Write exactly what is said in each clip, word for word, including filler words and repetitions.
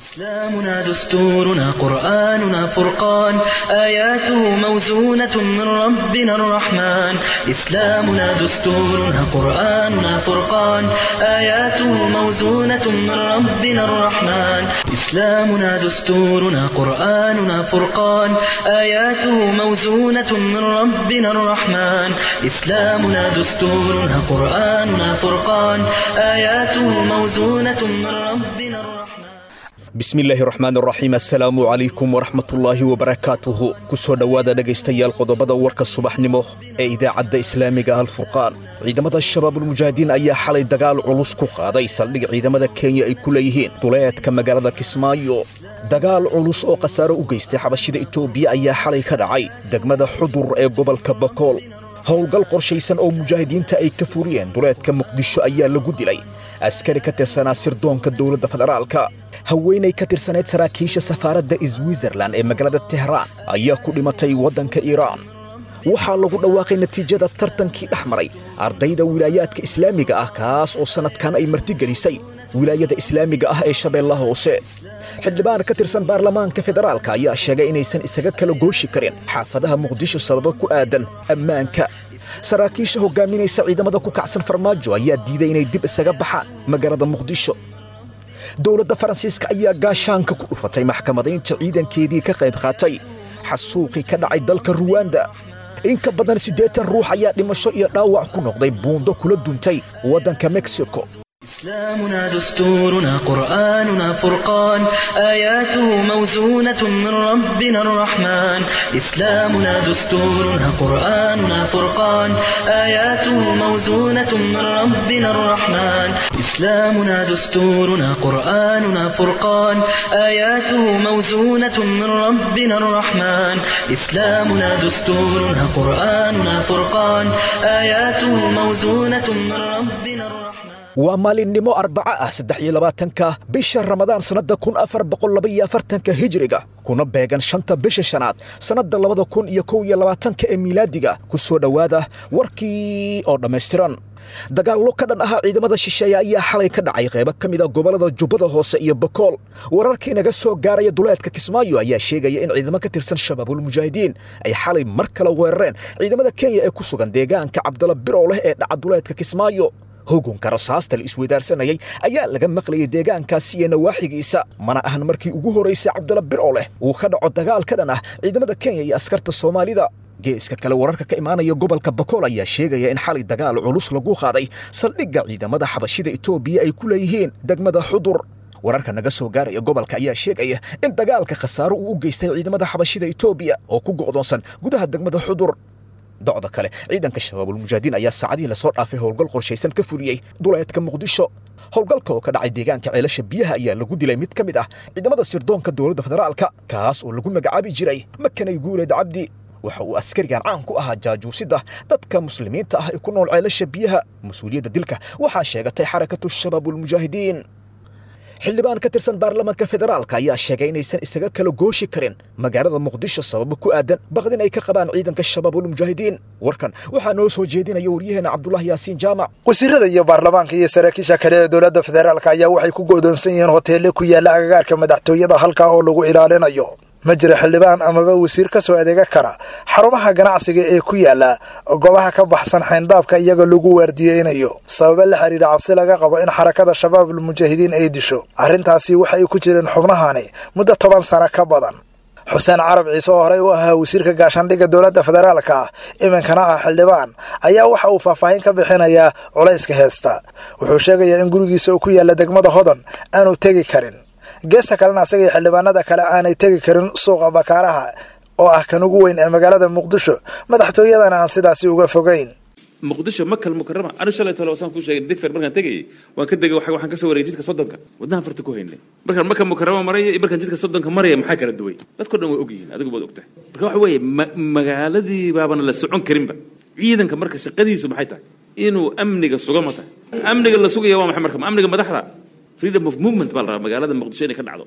إسلامنا دستورنا قرآننا فرقان آياته موزونة من ربنا الرحمن إسلامنا دستورنا قرآننا فرقان آياته موزونة من ربنا الرحمن إسلامنا دستورنا قرآننا فرقان آياته موزونة من ربنا الرحمن إسلامنا دستورنا قرآننا فرقان آياته موزونة من ربنا الرحمن بسم الله الرحمن الرحيم السلام عليكم ورحمة الله وبركاته كسو دوادا دغيستيال قodobada warka subaxnimo ee idaacada islaamiga Al-Furqan ciidamada shabaab mujaahidiin ayaa xalay dagaal culus ku qaaday saldhig ciidamada Kenya ay ku leeyihiin duleedka magaalada Kismaayo dagaal culus oo qasaaro u geystay xabashida Itoobiya ayaa xalay ka dhacay degmada Xudur ee gobolka Bakool howlgal qorshaysan oo mujaahidiinta ay ka furiyeen duleedka Muqdisho ayaa lagu dilay askari ka tirsanaa sirdoonka dawladda federaalka haweenay ka tirsaneed saraakiisha safaaradda Switzerland ee magaalada Tehran ayaa ku dhimatay waddanka Iiraan waxaa lagu dhawaaqay natiijada tartankii dhaxmaray ardayda wilaayadka islaamiga ah kaas oo sanadkan ay martigelisay wilaayada islaamiga ah ee Shabeellaha Hoose xildhibaan ka tirsan baarlamaanka federaalka ayaa sheegay inaysan isaga kala gooshi karin xaafadaha Muqdisho sabab ku aadan ammaanka saraakiisha hogaaminaysa ciidamada ku kacsan farmaajo ayaa diiday inay dib isaga baxaan magaalada Muqdisho dawladda Faransiiska ayaa gaashaanka ku dhufatay maxkamadaynta ciidankeedii ka qayb qaatay xasuuqi ka dhacay dalka Rwanda in ka badan siddeetan ruux ayaa dhimasho iyo dhaawac ku noqday buundo kula duntay waddanka Mexico إسلامنا دستورنا قرآننا فرقان آياته موزونة من ربنا الرحمن إسلامنا دستورنا قرآننا فرقان آياته موزونة من ربنا الرحمن إسلامنا دستورنا قرآننا فرقان آياته موزونة من ربنا الرحمن إسلامنا دستورنا قرآننا فرقان آياته موزونة من ربنا الرحمن waa maalinimo arbaca ah saddex iyo labaatanka bisha Ramadaan sanada kun afar boqol laba iyo afartanka hijriga kuna beegan shanta bisha shanaad sanada labada kun iyo kow iyo labaatanka ee miilaadiga ku soo dhawaada warkii oo dhameystiran dagaallo ka dhan ah ciidamada shisheeye ayaa xalay ka dhacay qayb ka mid ah gobolada Jubbada Hoose iyo Bakool wararkii naga soo gaaraya duleedka Kismaayo ayaa sheegaya in ciidamo ka tirsan shabaabul mujaahidiin ay xalay mar kale weerareen ciidamada Kenya ee ku sugan deegaanka Cabdalla Biroole ee dhaca duleedka Kismaayo hogaanka rasaasta la isweydaarsanayay ayaa laga maqlayay deegaankaasi iyo nawaaxigiisa mana ahan markii ugu horeysay Cabdalla Biroole uu ka dhaco dagaal ka dhan ah ciidamada Kenya iyo askarta Soomaalida geeska kale wararka ka imaanaya gobolka Bakool ayaa sheegaya in xalay dagaal culus lagu qaaday saldhigga ciidamada xabashida Itoobiya ay ku leeyihiin degmada Xudur wararka naga soo gaaraya gobolka ayaa sheegaya in dagaalka khasaaro uu u geystay ciidamada xabashida Itoobiya oo ku go'doonsan gudaha degmada Xudur docda kale ciidanka shabaabul mujaahidiin ayaa saacadii la soo dhaafay howlgal qorshaysan ka fuliyay duleedka Muqdisho howlgalka oo ka dhacay deegaanka ceelasha biyaha ayaa lagu dilay mid ka mid ah ciidamada sirdoonka dawladda federaalka kaas oo lagu magacaabi jiray Makanay Guuleed Cabdi waxa uu askarigan caan ku ahaa jaajuusida dadka muslimiinta ah ee ku nool ceelasha biyaha mas'uuliyadda dilka waxa sheegatay xarakatu shabaabul mujaahidiin xildhibaan ka tirsan baarlamaanka federaalka ayaa sheegay inaysan isaga kala gooshi karin magaalada Muqdisho sabab ku aadan baqdin ay ka qabaan ciidanka shabaabul mujaahidiin warkan waxa noo soo jeedinaya wariyahana Cabdullah Yaasiin Jaamac wasiirada iyo baarlamaanka iyo saraakiisha kale ee dawladda federaalka ayaa waxay ku go'doonsan yihiin hoteello ku yaala agagaarka madaxtooyada halka oo lagu ilaalinayo ma jira xildhibaan amaba wasiir ka soo adeega kara xarumaha ganacsiga ee ku yaala goobaha ka baxsan xeyndaabka iyaga lagu waardiyeynayo sabab la xiriira cabsi laga qabo in xarakada shabaabul mujaahidiin ay disho arrintaasi waxay ku jireen xubnahani muddo toban sano ka badan xuseen carab ciise oo horey u ahaa wasiirka gaashaandhigga dawladda federaalka iminkana ah xildhibaan ayaa waxa uu faahfaahin ka bixinayaa culayska heesta wuxuu sheegayaa in gurigiisa uu ku yaala degmada Hodan aanu tegi karin geesa kalena asaga iyo xildhibaanada kale aanay tegi karin suuqa Bakaaraha oo ah kan ugu weyn ee magaalada Muqdisho madaxtooyadana aan sidaasi uga fogeyn Muqdisho Makal Mukarrama anu shalay tolo san ku sheegay digfir markaan tagay waan ka degay waxaan ka soo wareejiyay jidka Sodonka wadnaha farta ku haynay markaan Makal Mukarrama maray iyo markaan jidka Sodonka maray maxaa kala duway dadku dhan way ogyihiin adigu baad ogtahay marka waxa weeye magaaladii baabana la socon karinba ciidanka marka shaqadiisu maxay tahay inuu amniga sugama tahay amniga la sugayo waa maxay marka amniga madaxda freedom of movement bal magaalada Muqdisho inay ka dhacdo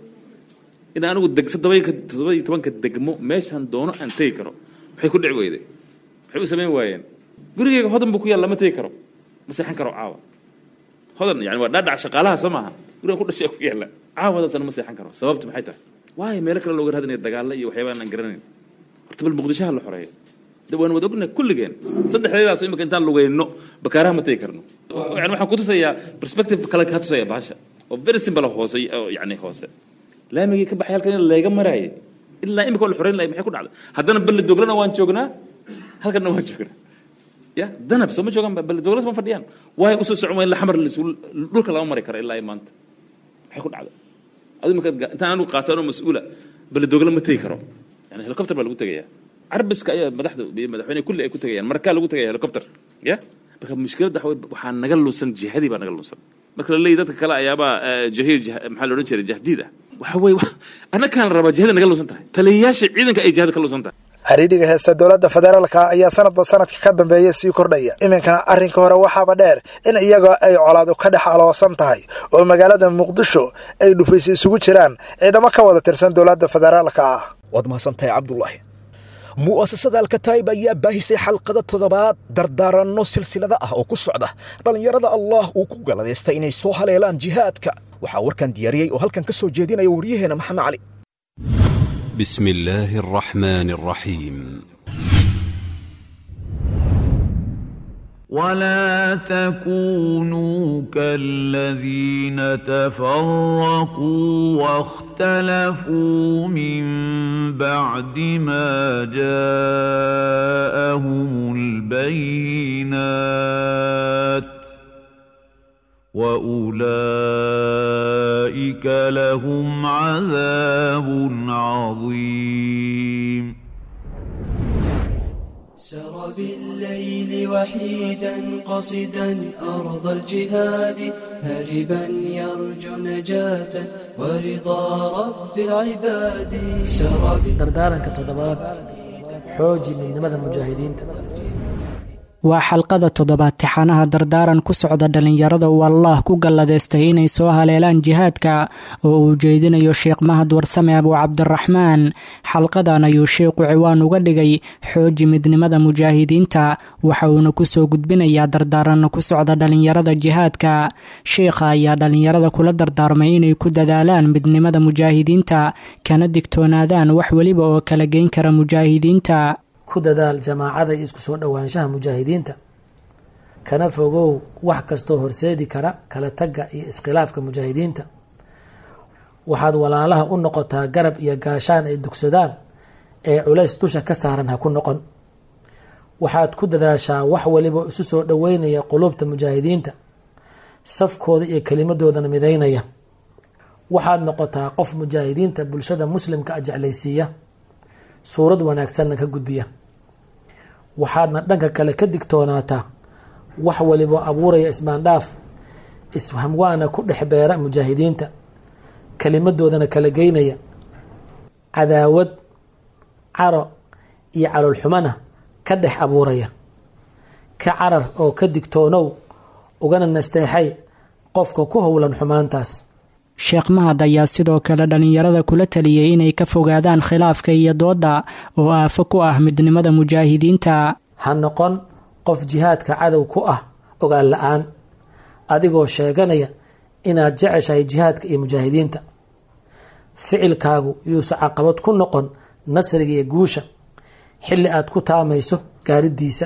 in aanu degso todoba iyo toban ka degmo meeshan doono aan tagi karo waxay ku dhici weyday waxay u sameyn waayeen gurigeyga Hodan buu ku yaal lama tagi karo ma seexan karo caawa hodan yani waa dhaadhac shaqaalaha soo maaha gurigan ku dhashay ku yaala caawadaasna ma seexan karo sababtu maxay tahay waay meel kale looga raadinay dagaalo iyo waxyaabo aan garanayn horta bal muqdisho la xoreeyo dawaan wada ogna kulligeen saddexdeedaas imika intaan lugeyno bakaaraha ma tagi karno yani waxaan ku tusayaa perspective kale ka tusaya bahasha oo very simple hoose yani hoose laamigii ka baxay halkan leega maraayay ilaa imika la xoreyn lahay maxay ku dhacday haddana bal doglana waan joognaa halkan waan joognaa ya danab soo ma joogan bal doglas ma fadhiyaan way u soo socmay la xamar dhulka lama mari karo ilaa maanta maxay ku dhacday adiga marka intaan aanu qaato mas'uula bal dogla ma tagi karo yani helicopter baa lagu tagayaa عربسك أيه مدحده مدحوني كل أي كتير يعني مركال لو كتير هليكوبتر يا بكرة مشكلة ده حوي وحنا نقلوا سن جهادي بقى نقلوا سن بكرة اللي ده كلا يا با جهير جه محل رنشر جهديده وحوي أنا كان ربع جهاد نقلوا سنته تلياش عيدك أي جهاد كلوا سنته xiriiriga heesta dowladda federaalka ayaa sanadba sanadka ka dambeeyay sii kordhaya iminkana arrinka hore waxaaba dheer in iyaga ay colaado ka dhex aloosan tahay oo magaalada muqdisho ay dhufaysi isugu jiraan ciidamo ka wada tirsan dowladda federaalka ah waad mahadsantahay cabdullaahi mu'asasada alkataib ayaa baahisay xalqada toddobaad dardaaranno silsilada ah oo ku socda dhallinyarada allah uu ku galadeystay inay soo haleelaan jihaadka waxaa warkan diyaariyey oo halkan ka soo jeedinaya waryaheena maxamed cali بسم الله الرحمن الرحيم ولا تكونوا كالذين تفرقوا واختلفوا من بعد ما جاءهم البينات وأولئك لهم عذاب عظيم سر بالليل وحيدا قصدا أرض الجهاد هربا يرجو نجاة ورضا رب العباد سر دردارنك تضباب حوجي من نمذا المجاهدين waa xalqada toddobaad tixanaha dardaaran ku socda dhallinyarada uu allaah ku galladeystay inay soo haleelaan jihaadka oo uu jeedinayo sheekh mahad warsame abu cabdiraxmaan xalqadan ayuu sheekhu ciwaan uga dhigay xooji midnimada mujaahidiinta waxa uuna kusoo gudbinayaa dardaaranna ku socda dhallinyarada jihaadka sheekha ayaa dhallinyarada kula dardaarmay inay ku dadaalaan midnimada mujaahidiinta kana digtoonaadaan wax weliba oo kala geyn kara mujaahidiinta ku dadaal jamaacada iyo isku soo dhowaanshaha mujaahidiinta kana fogow wax kastoo horseedi kara kala tagga iyo iskhilaafka mujaahidiinta waxaad walaalaha u noqotaa garab iyo gaashaan ay dugsadaan ee culays dusha ka saaran ha ku noqon waxaad ku dadaashaa wax waliba isu soo dhoweynaya qulubta mujaahidiinta safkooda iyo kelimadoodana midaynaya waxaad noqotaa qof mujaahidiinta bulshada muslimka a jeclaysiiya suurad wanaagsanna ka gudbiya waxaadna dhanka kale ka digtoonaataa wax waliba abuuraya ismaandhaaf ishamwaana ku dhex beera mujaahidiinta kelimadoodana kala geynaya cadaawad caro iyo caloolxumana ka dhex abuuraya ka carar oo ka digtoonow ugana nasteexay qofka ku howlan xumaantaas sheekh mahad ayaa sidoo kale dhallinyarada kula taliyey inay ka fogaadaan khilaafka iyo dooda oo aafo ku ah midnimada mujaahidiinta ha noqon qof jihaadka cadow ku ah ogaan la-aan adigoo sheeganaya inaad jeceshahay jihaadka iyo mujaahidiinta ficilkaagu yuusa caqabad ku noqon nasriga iyo guusha xilli aad ku taamayso gaaridiisa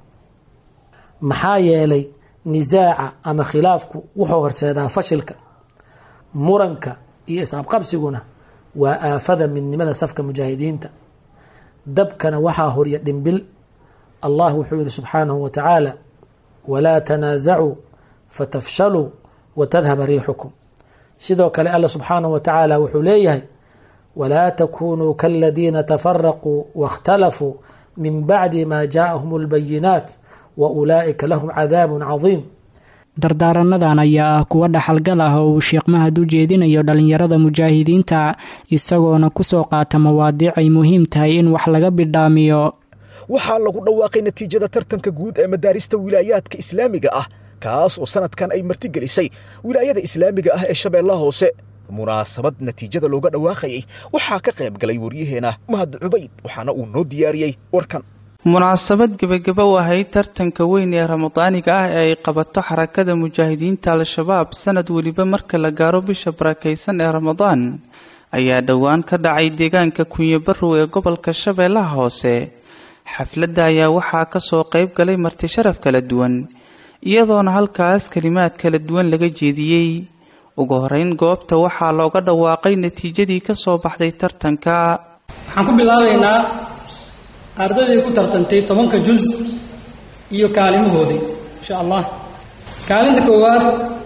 maxaa yeelay nisaaca ama khilaafku wuxuu horseedaa fashilka muranka iyo isqabqabsiguna waa aafada midnimada safka mujaahidiinta dabkana waxaa horiya dhimbil allah wuxuu yihi subxaanahu wa tacaala walaa tanaasacuu fatafshaluu watadhaba riixukum sidoo kale alla subxaanahu wa tacaala wuxuu leeyahay walaa takunuu kaladiina tafaraquu waاkhtalafuu min bacdi ma jaaءahum اlbayinaat wa ulaa'ika lahum cadaab cadiim dardaaranadan ayaa ah kuwa dhaxalgal ah oo uu sheekh mahad u jeedinayo dhallinyarada mujaahidiinta isagoona kusoo qaata mawaadiic ay muhiim tahay in wax laga bidhaamiyo waxaa lagu dhawaaqay natiijada tartanka guud ee madaarista wilaayaadka islaamiga ah kaas oo sanadkan ay martigelisay wilaayada islaamiga ah ee shabeellaha hoose munaasabad natiijada looga dhawaaqayay waxaa ka qayb galay waryaheena mahad cubayd waxaana uu noo diyaariyey warkan munaasabad gebagaba u ahayd tartanka weyn ee ramadaaniga ah ee ay qabato xarakada mujaahidiinta al-shabaab sanad weliba marka la gaaro bisha barakaysan ee ramadaan ayaa dhowaan ka dhacay deegaanka kunye barrow ee gobolka shabeellaha hoose. xafladda ayaa waxaa kasoo qayb galay marti sharaf kala duwan iyadoona halkaas kalimaad kala duwan laga jeediyey. ugu horeyn goobta waxaa looga dhawaaqay natiijadii kasoo baxday tartanka. waxaan ku bilaabaynaa ardaydii ku tartantay tobanka juz iyo kaalimahoodii insha allah. kaalinta koowaad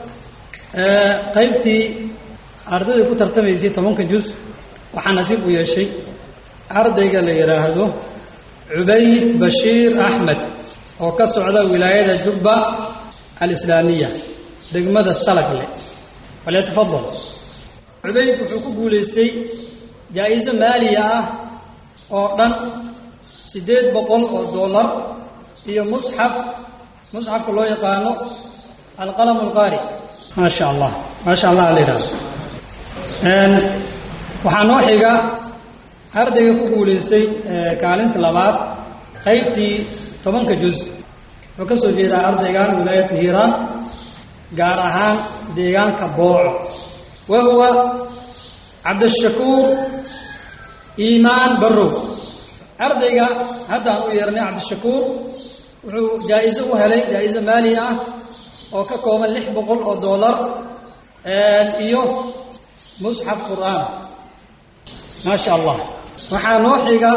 ee qaybtii ardaydii ku tartamaysay tobanka juz waxaa nasiib u yeeshay ardayga la yiraahdo Ubayd Bashiir Ahmed oo ka socda wilaayada Jubba al-Islaamiya degmada Salagle. wala tafadhal. Ubayd wuxuu ku guuleystay jaa'izo maaliya ah oo dhan sideed boqol oo dollar iyo mushaf mushafka loo yaqaano al-qalam al-qari. ma sha Allah ma sha Allah leeyahay. een waxaa noo xiga ardayga ku guuleystay kaalinta labaad qaybtii tobanka juz wuxuu ka soo jeedaa ardaygan wilaayada Hiiraan gaar ahaan deegaanka Booco. wa huwa Cabdishakuur Iimaan Barrow. ardayga haddaan u yeernay Cabdishakuur wuxuu jaa'izo u helay jaa'izo maali ah oo ka kooban lix boqol oo dollar iyo mushaf qur'aan. ma sha Allah. waxaa noo xiga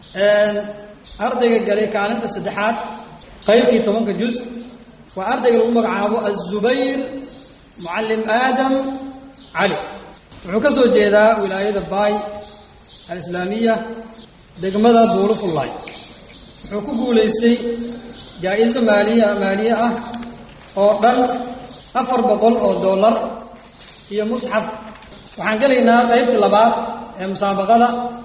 ardayga galay kaalinta saddexaad qaybtii tobanka juz waa ardayga lagu magacaabo Az-Zubayr Muallim Aadam Cali. wuxuu ka soo jeedaa wilaayada Baay al-Islaamiya degmada Buulufullaay. wuxuu ku guuleystay jaa'izo maaliya maaliya ah oo dhan afar boqol oo dollar iyo mushaf. waxaan galaynaa qaybta labaad ee musaabaqada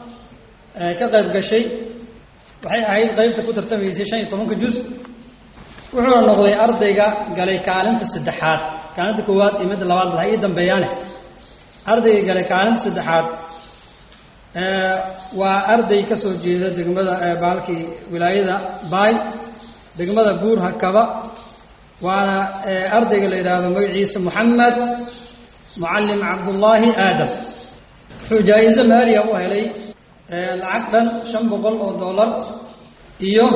ka qayb gashay waxay ahayd qaybta ku tartamaysay shan iyo tobanka juz. wuxuu noqday ardayga galay kaalinta saddexaad. kaalinta koowaad iyo midda labaad waxay dambeeyaan. ardayga galay kaalinta saddexaad ee waa arday ka soo jeeda degmada baalkii wilaayada Baay degmada Buur Hakaba. waana ardayga la yiraahdo magaciisa Muhammad Muallim Abdullahi Aadam. wuxuu jaa'izo maaliya u helay lacag dhan shan boqol oo dollar iyo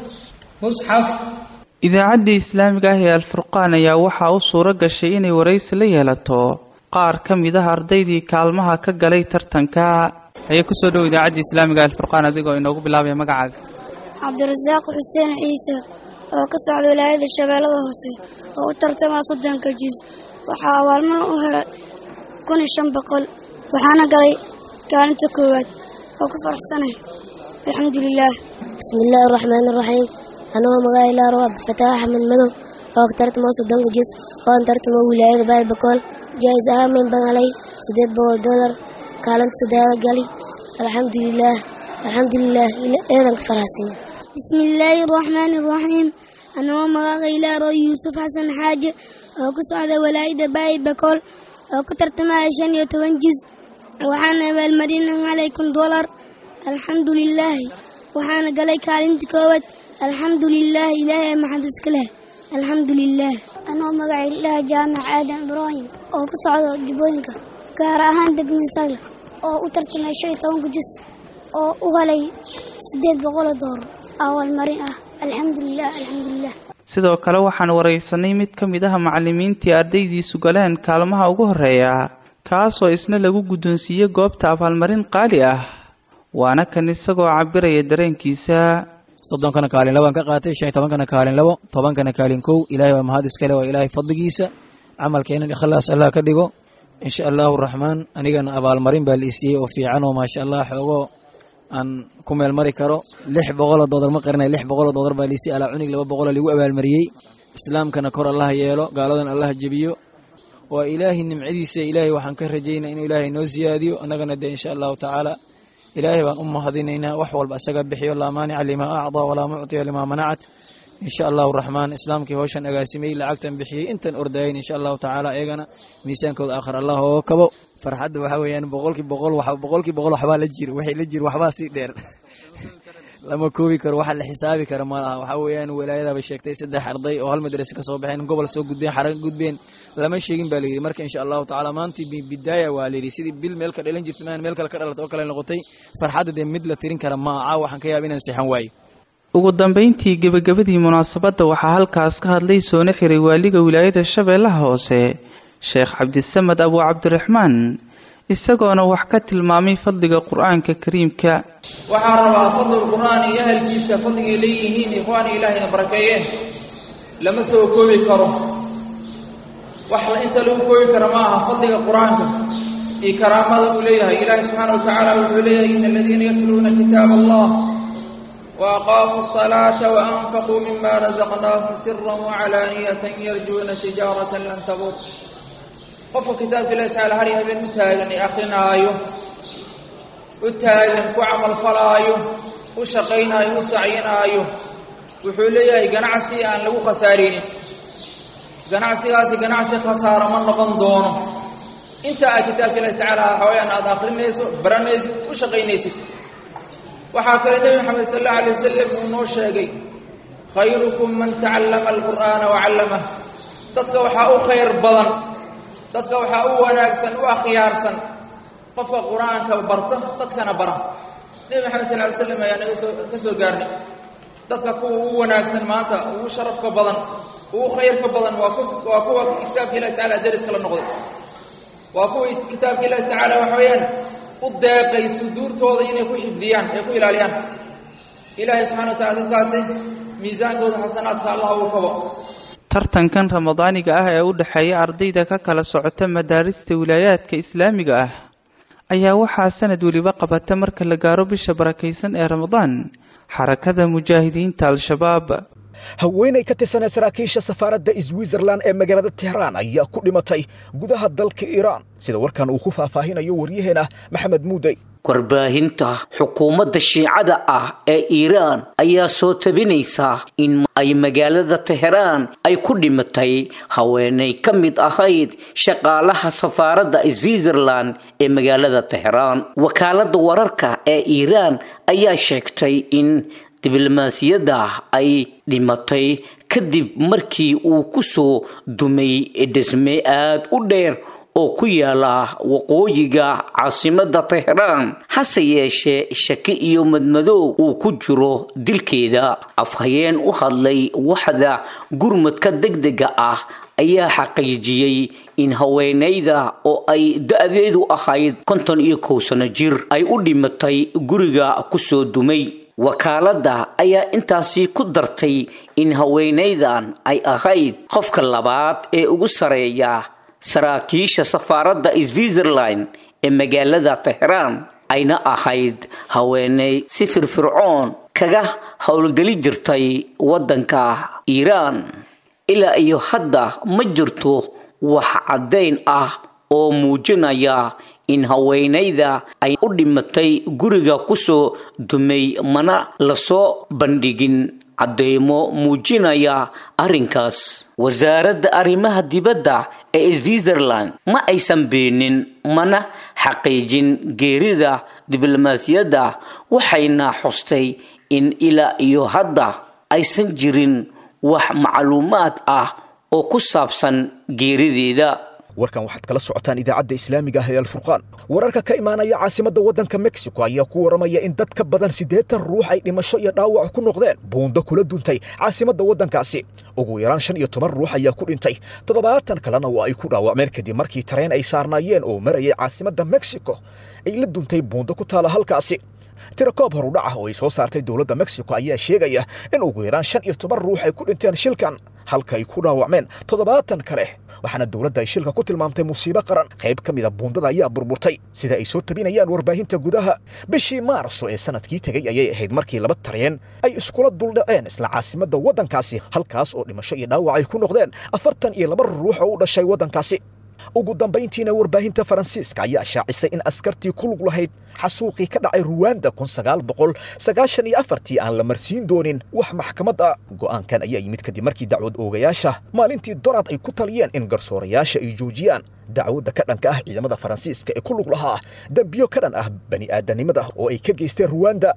mushaf. idaacadda islaamiga ah ee al-Furqaan ayaa waxaa u suura gashay inay waraysi la yeelato qaar ka mid ah ardaydii kaalmaha ka galay tartanka. ayay ku soo dhow idaacadda islaamiga ah al-Furqaan adigoo inoogu bilaabaya magacaaga. Cabdirasaaq Xuseen Ciise oo ka socda wilaayada Shabeellaha Hoose oo u tartama soddonka juz waxaa abaalmarin u helay kun iyo shan boqol. waxaana galay kaalinta koowaad oo ku faraxsanahay alxamdulillaah. bismillaahi raxmaani raxiim. anoo magaca ilaa Abdi Fataax Axmed Madow oo ka tartama soddonka juz oo tartama wilaayada Baay Bakool. jaa'izo ahaan baan helay sideed boqol dollar. kaalinta saddexaad galay alxamdulillaah alxamdulillaah eedan ka faraxsan. bismillaahi raxmaani raxiim. anoo magaca ilaa Yuusuf Xasan Xaaji oo ku socda wilaayada Baay Bakool oo ku tartamaya shan iyo toban juz waxaana abaalmarin helay kun dollar. alxamdulillaah. waxaana galay kaalinta koowaad. alxamdulillaah ilaahay maxad iska leh alxamdulillaah. anoo magaca ilaa Jaamac Aadan Ibraahim oo ku socda Jubbooyinka gaar ahaan degmada Salagle oo u tartamay shan iyo tobanka juz oo u helay sideed boqol oo dollar abaalmarin ah. alxamdulillaah alxamdulillaah. sidoo kale waxaan waraysanay mid ka mid ah macallimiintii ardaydiisu galeen kaalmaha ugu horeeya kaasoo isna lagu guddoonsiiyey goobta abaalmarin qaali ah. waana kan isagoo cabiraya dareenkiisa. soddonkana kaalin labaan ka qaatay shan iyo tobankana kaalin labo tobankana kaalin kow. ilaahay waa mahad iskale waa ilaahay fadligiisa. camalkeenan ikhlaas Allah ka dhigo insha Allahu raxmaan. anigana abaalmarin baa la isiiyey oo fiican oo maasha Allah xoogo aan ku meel mari karo. lix boqol oo dollar ma qarinay lix boqol oo dollar baa la isiiyey. ala cunig laba boqol lagu abaalmariyey. islaamkana kor Allah yeelo gaaladan Allah jabiyo. waa ilaahay nimcadiisa. ilaahay waxaan ka rajaynaa inuu ilaahay noo siyaadiyo annagana de insha Allahu tacaala ilaahay baan u mahadinaynaa. wax walba asaga bixiyo laa maanica lima acda walaa muctiya lima manacat. insha Allahu raxmaan. islaamkii howshan agaasimay lacagtan bixiyey intan ordayn insha Allahu tacaala eegana miisaankooda aakhir Allah oo kabo. farxadda waxa weeyaan boqolkii boqol waxa boqolkii boqol waxba la jiro wixii la jiro waxba si dheer lama koobi karo waxa la xisaabi karo ma laha waxa weeyaan walaayada bay sheegtay saddex arday oo hal madrasa ka soo baxeen gobol soo gudbeen xarag gudbeen lama sheegin baa leeyahay marka insha Allah taala maantii bidaaya waa leeyahay sidii bil meel ka dhalan jirtay maan meel kale ka dhalato oo kale noqotay farxadda mid la tirin kara ma aha waxaan ka yaabaa inaan sixan waayo ugu dambeyntii gabagabadii munaasabadda waxaa halkaas ka hadlay soona xiray waaliga wilaayada Shabeellaha Hoose Sheekh Cabdisamad Abu Cabdiraxmaan isagoona wax ka tilmaamay fadliga Qur'aanka Kariimka waxaan rabaa fadliga Qur'aan iyo ahlkiisa fadliga leeyihiin ikhwaan Ilaahay barakeeyeen lama soo koobi karo wax la inta lagu koobi karo ma aha fadliga Qur'aanka iyo karaamada uu leeyahay Ilaahay subhanahu wa ta'ala wuxuu leeyahay innal ladina yatluna kitaaba Allah وأقاموا الصلاة وأنفقوا مما رزقناهم سرا وعلانية يرجون تجارة لن تبور قفوا كتاب الله تعالى هريها بالمتاجن أخينا أيوه والتاجن كعمل فلايو وشقينا أيوه وسعينا أيوه وحوليه قنعسي أن لو خسارين قنعسي غاسي قنعسي خسارة من نبندونه انت كتاب الله تعالى حويان أداخل نيسو برانيسو وشقينيسو وحاكى النبي محمد صلى الله عليه وسلم ونو شيغي خيركم من تعلم القرآن وعلمه dadka waxa uu khayr badan dadka waxa uu wanaagsan oo khiyaarsan qofka quraanka barta dadkana bara nabi maxamed sallallahu alayhi wasallam ayaa naga soo ka soo gaarnay dadka kuwa uu wanaagsan maanta uu sharafka badan uu khayrka badan waa kuwa kuwa kitaabka Ilaahay taala dariska la noqday waa kuwa kitaabka Ilaahay taala waxayaan udeeqay suduurtooda inay ku xifdiyaan ay ku ilaaliyaan Ilaahay subhanahu wa ta'ala dadkaasi miisaankooda xasanaadka Allah uu kabo tartankan ramadaaniga ah ee u dhaxeeya ardayda ka kala socota madaarista wilaayadka islaamiga ah ayaa waxaa sanad waliba qabata marka la gaaro bisha barakeysan ee Ramadaan xarakada mujaahidiinta al-shabaab haweeney ka tirsan saraakiisha safaaradda Switzerland ee magaalada Tehran ayaa ku dhimatay gudaha dalka Iran sida warkan uu ku faahfaahinayo waryaheena Maxamed Muuday warbaahinta xukuumadda shiicada ah ee Iran ayaa soo tabinaysa in ay magaalada Tehran ay ku dhimatay haweeney ka mid ahayd shaqaalaha safaaradda Switzerland ee magaalada Tehran wakaaladda wararka ee Iran ayaa sheegtay in diblomaasiyadda ay dhimatay kadib markii uu ku soo dumay dhisme aad u dheer oo ku yaala waqooyiga caasimadda Tehran hase yeeshee shaki iyo madmadow uu ku jiro dilkeeda afhayeen u hadlay waxda gurmadka degdega ah ayaa xaqiijiyay in haweeneyda oo ay da'deedu ahayd konton iyo kow sano jir ay u dhimatay guriga ku soo dumay wakaaladda ayaa intaasi ku dartay in haweeneydan ay ahayd qofka labaad ee ugu sareeya saraakiisha safaaradda Switzerland ee magaalada Tehran ayna ahayd haweeney si firfircoon kaga howlgali jirtay wadanka Iran ilaa iyo hadda ma jirto wax cadeyn ah oo muujinaya in haweeneyda ay u dhimatay guriga ku soo dumay mana la soo bandhigin cadeemo muujinaya arrinkaas wasaaradda arrimaha dibadda ee Switzerland ma aysan beenin mana xaqiijin geerida diblomaasiyadda waxayna xustay in ilaa iyo hadda aysan jirin wax macluumaad ah oo ku saabsan geerideeda warkan waxaad kala socotaan idaacadda islaamiga ah ee Al-Furqaan wararka ka imaanaya caasimadda wadanka Mexico ayaa ku waramaya in dad ka badan siddeetan ruux ay dhimasho iyo dhaawac ku noqdeen buundo kula duntay caasimadda wadankaasi ugu yaraan shan iyo toban ruux ayaa ku dhintay toddobaatan kalena waa ay ku dhaawacmeen kadib markii tareen ay saarnaayeen oo marayay caasimadda Mexico ay la duntay buundo ku taala halkaasi tirakoob horudhac ah oo ay soo saartay dawladda Mexico ayaa sheegaya in ugu yaraan shan iyo toban ruux ay ku dhinteen shilkan halka ay ku dhaawacmeen toddobaatan kale waxaana dawladda ay shilka ku tilmaamtay musiibo qaran qayb ka mid ah buundada ayaa burburtay sida ay soo tabinayaan warbaahinta gudaha bishii Maarso ee sanadkii tagay ayay ahayd markii laba tareen ay iskula duldhaceen isla caasimadda wadankaasi halkaas oo dhimasho iyo dhaawac ay ku noqdeen afartan iyo laba ruux oo u dhashay wadankaasi ugu dambeyntiina warbaahinta Faransiiska ayaa shaacisay in askartii ku lug lahayd xasuuqii ka dhacay Rwanda kun sagaal boqol sagaashan iyo afar aan la marsiin doonin wax maxkamad ah go'aankan ayaa yimid kadib markii dacwad oogayaasha maalintii dorad ay ku taliyeen in garsoorayaasha ay joojiyaan dacwadda ka dhanka ah ciidamada Faransiiska ee ku lug lahaa dambiyo ka dhan ah bani aadanimada oo ay ka geysteen Rwanda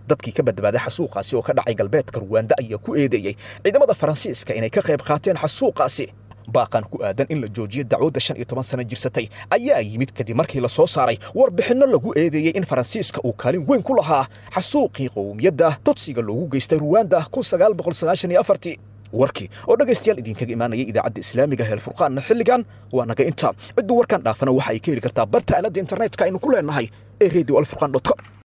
dadkii ka badbaaday xasuuqaasi oo ka dhacay galbeedka ruwaanda ayaa ku eedeeyey ciidamada faransiiska inay ka qayb qaateen xasuuqaasi baaqan ku aadan in la joojiyo dacwadda shan iyo toban sano jirsatay ayaa yimid kadib markii la soo saaray warbixinno lagu eedeeyey in faransiiska uu kaalin weyn ku lahaa xasuuqii qowmiyadda tudsiga loogu geystay ruwaanda kun sagaal boqol sagaashan iyo afartii warkii oo dhagaystayaal idinkaga imaanayay idaacadda islaamiga heel furqaanna xilligan waa naga inta cidduu warkan dhaafana waxa ay ka heli kartaa barta aaladda internetka aynu ku leenahay ee radio alfurqan dot com